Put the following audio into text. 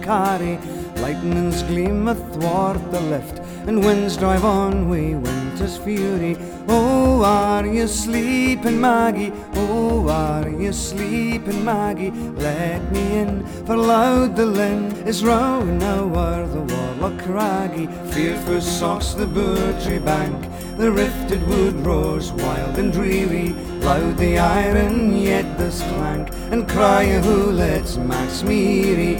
carry. Lightnings gleam athwart the lift, and winds drive on wi' winter's fury. Oh, are you sleeping, Maggie? Oh, are you sleeping, Maggie? Let me in, for loud the linn is round now o'er the Warlock Craggy. Fearful socks the Bourtree bank, the rifted wood roars wild and dreary. Loud the iron, yet the clank, and cry who lets Max Meary.